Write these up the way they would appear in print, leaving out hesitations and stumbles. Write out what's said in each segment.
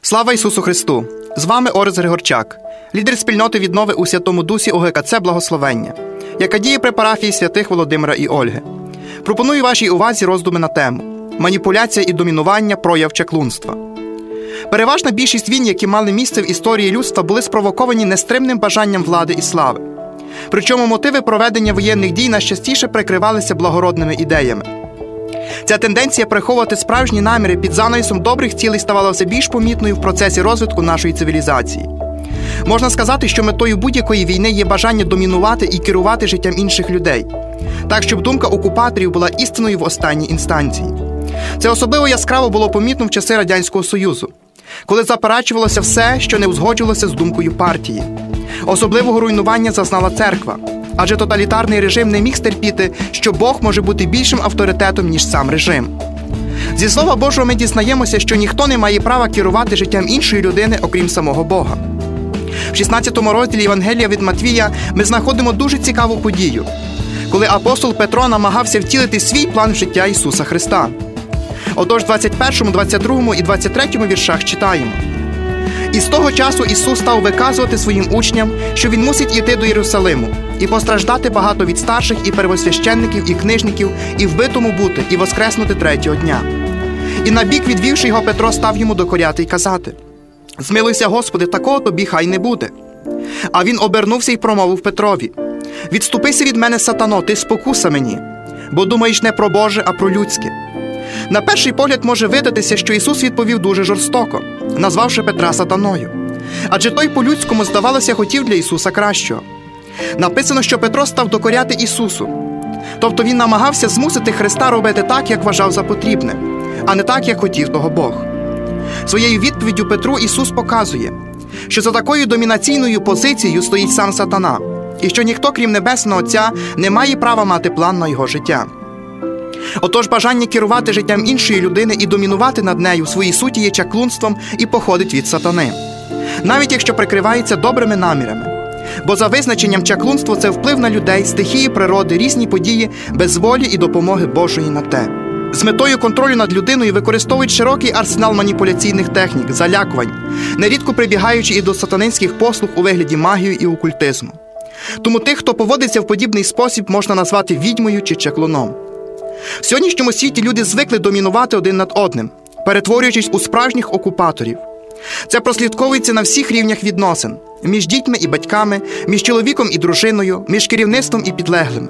Слава Ісусу Христу! З вами Орест Григорчак, лідер спільноти віднови у Святому Дусі УГКЦ «Благословення», яка діє при парафії святих Володимира і Ольги. Пропоную вашій увазі роздуми на тему «Маніпуляція і домінування – прояв чаклунства». Переважна більшість війн, які мали місце в історії людства, були спровоковані нестримним бажанням влади і слави. Причому мотиви проведення воєнних дій найчастіше прикривалися благородними ідеями. Ця тенденція приховувати справжні наміри під занавісом добрих цілей ставала все більш помітною в процесі розвитку нашої цивілізації. Можна сказати, що метою будь-якої війни є бажання домінувати і керувати життям інших людей, так, щоб думка окупаторів була істиною в останній інстанції. Це особливо яскраво було помітно в часи Радянського Союзу, коли заперечувалося все, що не узгоджувалося з думкою партії. Особливого руйнування зазнала церква, адже тоталітарний режим не міг стерпіти, що Бог може бути більшим авторитетом, ніж сам режим. Зі Слова Божого ми дізнаємося, що ніхто не має права керувати життям іншої людини, окрім самого Бога. В 16 розділі Євангелія від Матвія ми знаходимо дуже цікаву подію, коли апостол Петро намагався втілити свій план в життя Ісуса Христа. Отож, в 21, 22 і 23 віршах читаємо: «І з того часу Ісус став виказувати своїм учням, що Він мусить іти до Єрусалиму, і постраждати багато від старших і первосвященників, і книжників, і вбитому бути, і воскреснути третього дня. І набік, відвівши його, Петро став йому докоряти й казати: Змилуйся, Господи, такого тобі хай не буде. А він обернувся й промовив Петрові: Відступися від мене, сатано, ти спокуса мені, бо думаєш не про Боже, а про людське. На перший погляд може видатися, що Ісус відповів дуже жорстоко, назвавши Петра сатаною. Адже той по-людському, здавалося, хотів для Ісуса кращого. Написано, що Петро став докоряти Ісусу. Тобто він намагався змусити Христа робити так, як вважав за потрібне, а не так, як хотів того Бог. Своєю відповіддю Петру Ісус показує, що за такою домінаційною позицією стоїть сам сатана, і що ніхто, крім Небесного Отця, не має права мати план на його життя. Отож, бажання керувати життям іншої людини і домінувати над нею в своїй суті є чаклунством і походить від сатани, навіть якщо прикривається добрими намірами. Бо за визначенням чаклунство – це вплив на людей, стихії природи, різні події, без волі і допомоги Божої на те. З метою контролю над людиною використовують широкий арсенал маніпуляційних технік, залякувань, нерідко прибігаючи і до сатанинських послуг у вигляді магії і окультизму. Тому тих, хто поводиться в подібний спосіб, можна назвати відьмою чи чаклуном. В сьогоднішньому світі люди звикли домінувати один над одним, перетворюючись у справжніх окупаторів. Це прослідковується на всіх рівнях відносин – між дітьми і батьками, між чоловіком і дружиною, між керівництвом і підлеглими.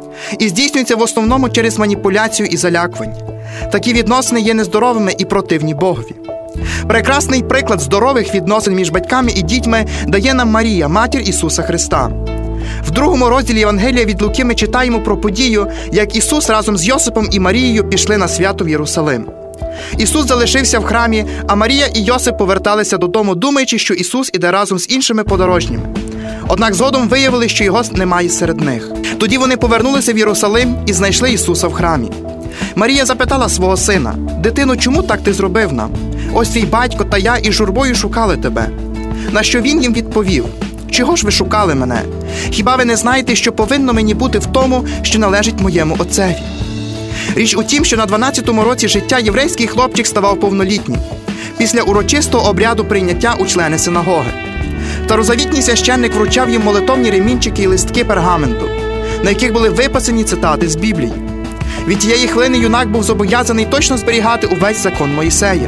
І здійснюється в основному через маніпуляцію і залякування. Такі відносини є нездоровими і противні Богові. Прекрасний приклад здорових відносин між батьками і дітьми дає нам Марія, матір Ісуса Христа. В 2 розділі Євангелія від Луки ми читаємо про подію, як Ісус разом з Йосипом і Марією пішли на свято в Єрусалим. Ісус залишився в храмі, а Марія і Йосип поверталися додому, думаючи, що Ісус іде разом з іншими подорожніми. Однак згодом виявили, що Його немає серед них. Тоді вони повернулися в Єрусалим і знайшли Ісуса в храмі. Марія запитала свого сина: «Дитино, чому так ти зробив нам? Ось твій батько та я із журбою шукали тебе». На що він їм відповів: «Чого ж ви шукали мене? Хіба ви не знаєте, що повинно мені бути в тому, що належить моєму отцеві?» Річ у тім, що на 12-му році життя єврейський хлопчик ставав повнолітнім, після урочистого обряду прийняття у члени синагоги. Старозавітній священник вручав їм молитовні ремінчики і листки пергаменту, на яких були виписані цитати з Біблії. Від тієї хвилини юнак був зобов'язаний точно зберігати увесь закон Моїсея.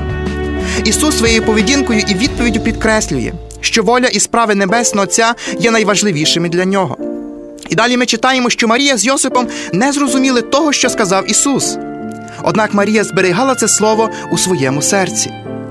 Ісус своєю поведінкою і відповіддю підкреслює, що воля і справи Небесного Отця є найважливішими для нього. І далі ми читаємо, що Марія з Йосипом не зрозуміли того, що сказав Ісус. Однак Марія зберігала це слово у своєму серці.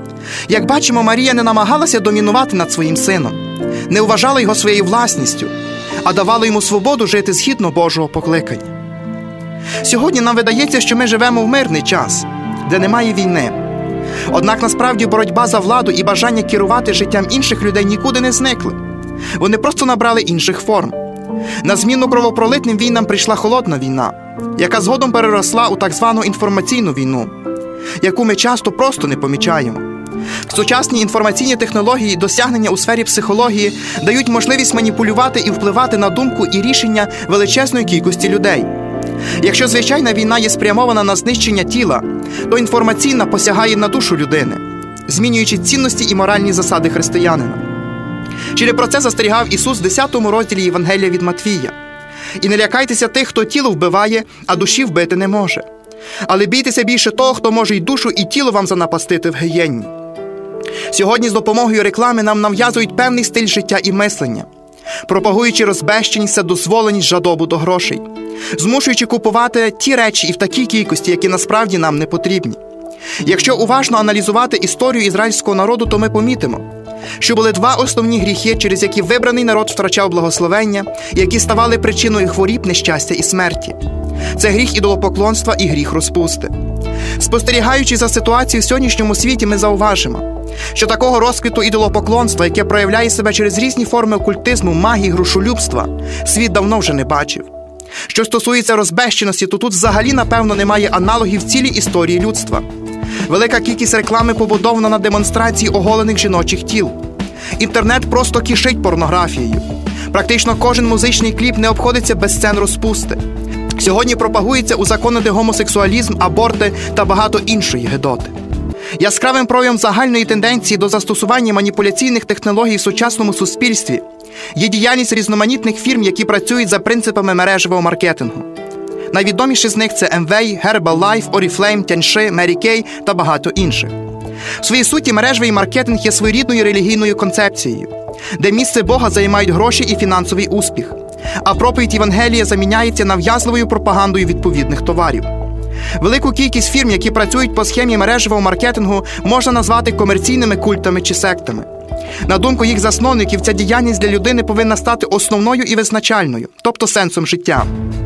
Як бачимо, Марія не намагалася домінувати над своїм сином, не вважала його своєю власністю, а давала йому свободу жити згідно Божого покликання. Сьогодні нам видається, що ми живемо в мирний час, де немає війни. Однак насправді боротьба за владу і бажання керувати життям інших людей нікуди не зникли. Вони просто набрали інших форм. На зміну кровопролитним війнам прийшла холодна війна, яка згодом переросла у так звану інформаційну війну, яку ми часто просто не помічаємо. Сучасні інформаційні технології і досягнення у сфері психології дають можливість маніпулювати і впливати на думку і рішення величезної кількості людей. Якщо звичайна війна є спрямована на знищення тіла, то інформаційна посягає на душу людини. змінюючи цінності і моральні засади християнина. Через про це застерігав Ісус в 10 розділі Євангелія від Матвія. «І не лякайтеся тих, хто тіло вбиває, а душі вбити не може. Але бійтеся більше того, хто може й душу, і тіло вам занапастити в гієнні». Сьогодні з допомогою реклами нам нав'язують певний стиль життя і мислення, пропагуючи розбещеність, вседозволеність, жадобу до грошей, змушуючи купувати ті речі і в такій кількості, які насправді нам не потрібні. Якщо уважно аналізувати історію ізраїльського народу, то ми помітимо, що були два основні гріхи, через які вибраний народ втрачав благословення, які ставали причиною хворіб, нещастя і смерті. Це гріх ідолопоклонства і гріх розпусти. Спостерігаючи за ситуацією в сьогоднішньому світі, ми зауважимо, що такого розквіту ідолопоклонства, яке проявляє себе через різні форми окультизму, магії, грошолюбства, світ давно вже не бачив. Що стосується розбещеності, то тут взагалі, напевно, немає аналогів в цілій історії людства. Велика кількість реклами побудована на демонстрації оголених жіночих тіл. Інтернет просто кишить порнографією. Практично кожен музичний кліп не обходиться без сцен розпусти. Сьогодні пропагується узаконити гомосексуалізм, аборти та багато іншої гидоти. Яскравим проявом загальної тенденції до застосування маніпуляційних технологій в сучасному суспільстві є діяльність різноманітних фірм, які працюють за принципами мережевого маркетингу. Найвідоміші з них – це Amway, Herbalife, Oriflame, Тяньши, Mary Kay та багато інших. В своїй суті мережевий маркетинг є своєрідною релігійною концепцією, де місце Бога займають гроші і фінансовий успіх, а проповідь Євангелія заміняється нав'язливою пропагандою відповідних товарів. Велику кількість фірм, які працюють по схемі мережевого маркетингу, можна назвати комерційними культами чи сектами. На думку їх засновників, ця діяльність для людини повинна стати основною і визначальною, тобто сенсом життя.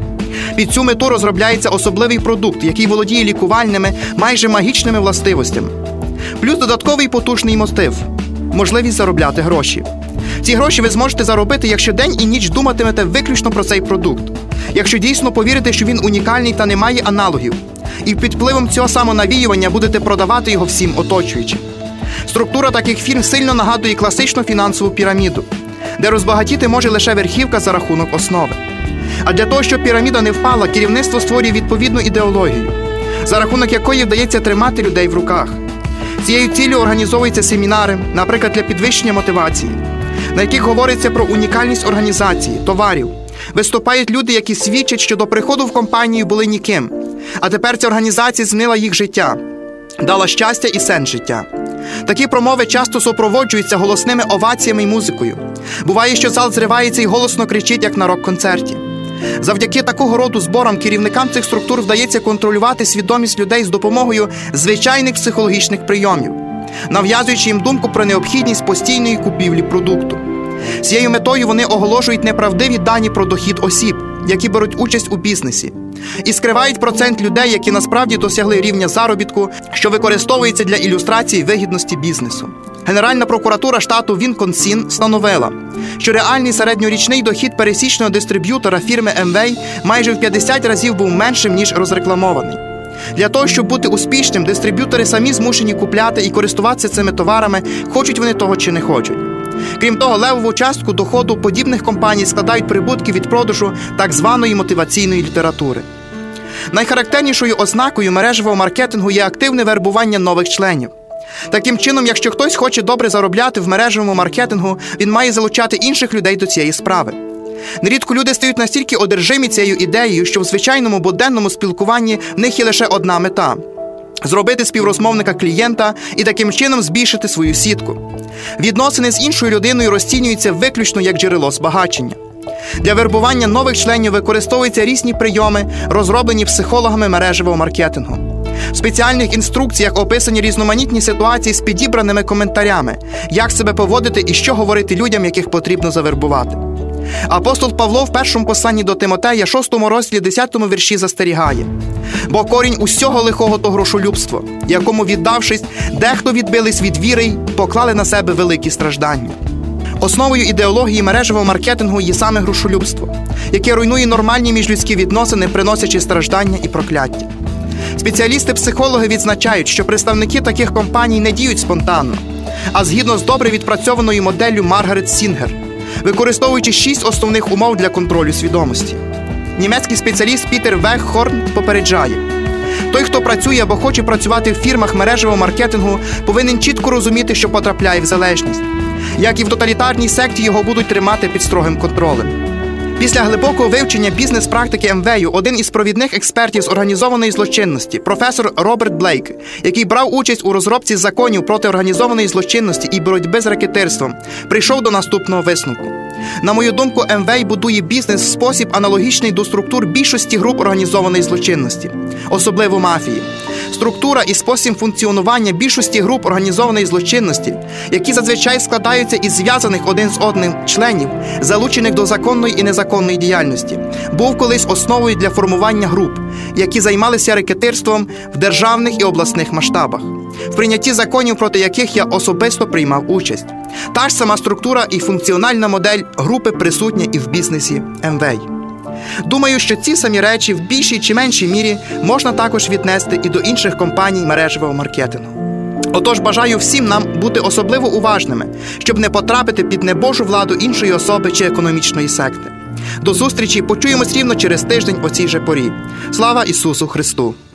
Під цю мету розробляється особливий продукт, який володіє лікувальними, майже магічними властивостями. Плюс додатковий потужний мотив – можливість заробляти гроші. Ці гроші ви зможете заробити, якщо день і ніч думатимете виключно про цей продукт. Якщо дійсно повірите, що він унікальний та не має аналогів, і під впливом цього самонавіювання будете продавати його всім оточуючим. Структура таких фірм сильно нагадує класичну фінансову піраміду, де розбагатіти може лише верхівка за рахунок основи. А для того, щоб піраміда не впала, керівництво створює відповідну ідеологію, за рахунок якої вдається тримати людей в руках. Цією ціллю організовуються семінари, наприклад, для підвищення мотивації, на яких говориться про унікальність організації, товарів. Виступають люди, які свідчать, що до приходу в компанію були ніким, а тепер ця організація змінила їх життя, дала щастя і сенс життя. Такі промови часто супроводжуються голосними оваціями й музикою. Буває, що зал зривається і голосно кричить, як на рок-концерті. Завдяки такого роду зборам керівникам цих структур вдається контролювати свідомість людей з допомогою звичайних психологічних прийомів, нав'язуючи їм думку про необхідність постійної купівлі продукту. З цією метою вони оголошують неправдиві дані про дохід осіб, які беруть участь у бізнесі, і скривають процент людей, які насправді досягли рівня заробітку, що використовується для ілюстрації вигідності бізнесу. Генеральна прокуратура штату Вісконсін встановила, що реальний середньорічний дохід пересічного дистриб'ютора фірми Amway майже в 50 разів був меншим, ніж розрекламований. Для того, щоб бути успішним, дистриб'ютори самі змушені купляти і користуватися цими товарами, хочуть вони того чи не хочуть. Крім того, левову частку доходу подібних компаній складають прибутки від продажу так званої мотиваційної літератури. Найхарактернішою ознакою мережевого маркетингу є активне вербування нових членів. Таким чином, якщо хтось хоче добре заробляти в мережевому маркетингу, він має залучати інших людей до цієї справи. Нерідко люди стають настільки одержимі цією ідеєю, що в звичайному буденному спілкуванні в них є лише одна мета – зробити співрозмовника клієнта і таким чином збільшити свою сітку. Відносини з іншою людиною розцінюються виключно як джерело збагачення. Для вербування нових членів використовуються різні прийоми, розроблені психологами мережевого маркетингу. В спеціальних інструкціях описані різноманітні ситуації з підібраними коментарями, як себе поводити і що говорити людям, яких потрібно завербувати. Апостол Павло в першому посланні до Тимотея, 6 розділі, 10 вірші застерігає: «Бо корінь усього лихого то грошолюбство, якому, віддавшись, дехто відбились від віри й поклали на себе великі страждання». Основою ідеології мережевого маркетингу є саме грошолюбство, яке руйнує нормальні міжлюдські відносини, приносячи страждання і прокляття. Спеціалісти-психологи відзначають, що представники таких компаній не діють спонтанно, а згідно з добре відпрацьованою моделлю Маргарет Сінгер, використовуючи 6 основних умов для контролю свідомості. Німецький спеціаліст Пітер Вегхорн попереджає: Той, хто працює або хоче працювати в фірмах мережевого маркетингу, повинен чітко розуміти, що потрапляє в залежність. Як і в тоталітарній секті, його будуть тримати під строгим контролем. Після глибокого вивчення бізнес-практики МВ один із провідних експертів з організованої злочинності, професор Роберт Блейк, який брав участь у розробці законів проти організованої злочинності і боротьби з рекетирством, прийшов до наступного висновку. На мою думку, МВ будує бізнес в спосіб аналогічний до структур більшості груп організованої злочинності, особливо мафії. Структура і спосіб функціонування більшості груп організованої злочинності, які зазвичай складаються із зв'язаних один з одним членів, залучених до законної і незаконної діяльності, був колись основою для формування груп, які займалися рекетирством в державних і обласних масштабах, в прийнятті законів, проти яких я особисто приймав участь. Та ж сама структура і функціональна модель групи присутня і в бізнесі МВ. Думаю, що ці самі речі в більшій чи меншій мірі можна також віднести і до інших компаній мережевого маркетингу. Отож, бажаю всім нам бути особливо уважними, щоб не потрапити під небожу владу іншої особи чи економічної секти. До зустрічі, почуємось рівно через тиждень о цій же порі. Слава Ісусу Христу!